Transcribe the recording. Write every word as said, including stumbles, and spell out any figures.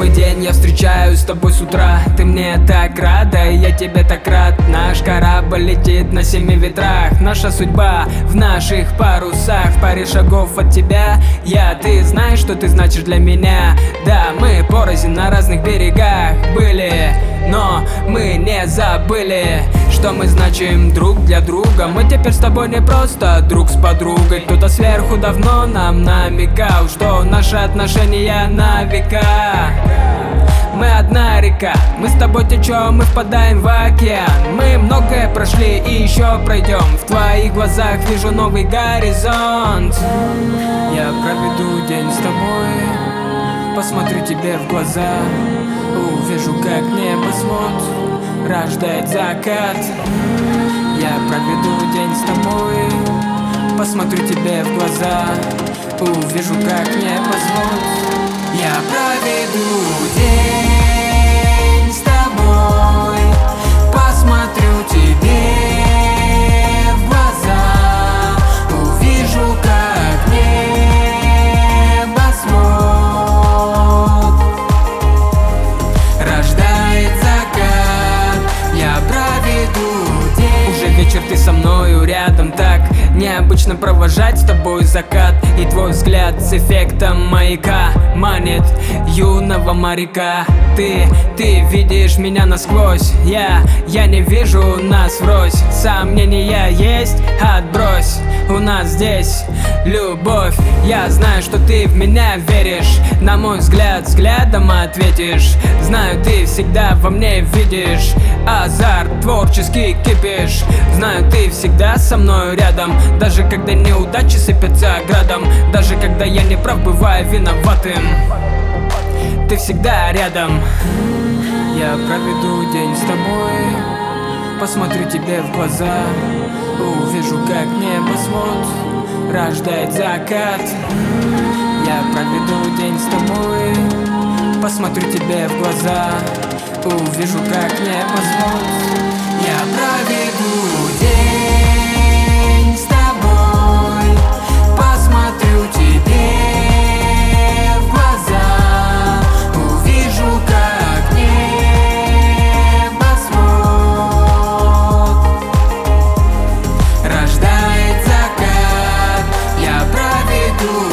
Новый день я встречаю с тобой с утра. Ты мне так рада, и я тебе так рад. Наш корабль летит на семи ветрах. Наша судьба в наших парусах. В паре шагов от тебя я, ты знаешь, что ты значишь для меня. Да, мы порознь на разных берегах были, но мы не забыли, что мы значим друг для друга. Мы теперь с тобой не просто друг с подругой. Кто-то сверху давно нам намекал, что наши отношения на века. Мы одна река, мы с тобой течем, мы впадаем в океан. Мы многое прошли и еще пройдем. В твоих глазах вижу новый горизонт. Я проведу день с тобой, посмотрю тебе в глаза, увижу, как небосвод рождает закат. Я проведу день с тобой, посмотрю тебе в глаза, увижу, как небосвод. Я проведу день с тобой, посмотрю тебе в глаза, увижу, как небосвод рождает закат. Я проведу день. Уже вечер, ты со мною рядом, так необычно провожать с тобой закат. И твой взгляд с эффектом маяка манит юного моряка. Ты, ты видишь меня насквозь, я, я не вижу нас врозь. Сомнения есть, отбрось, у нас здесь любовь. Я знаю, что ты в меня веришь, на мой взгляд взглядом ответишь. Знаю, ты всегда во мне видишь азарт, творческий кипиш. Знаю, ты всегда со мной рядом, даже когда неудачи сыпятся градом, даже когда я не прав, бываю виноватым. Ты всегда рядом. Я проведу день с тобой, посмотрю тебе в глаза, увижу, как небосвод рождает закат. Я проведу день с тобой, посмотрю тебе в глаза, увижу, как небосвод. Я проведу день с тобой, посмотрю тебе в глаза, увижу, как небосвод рождает закат. Я проведу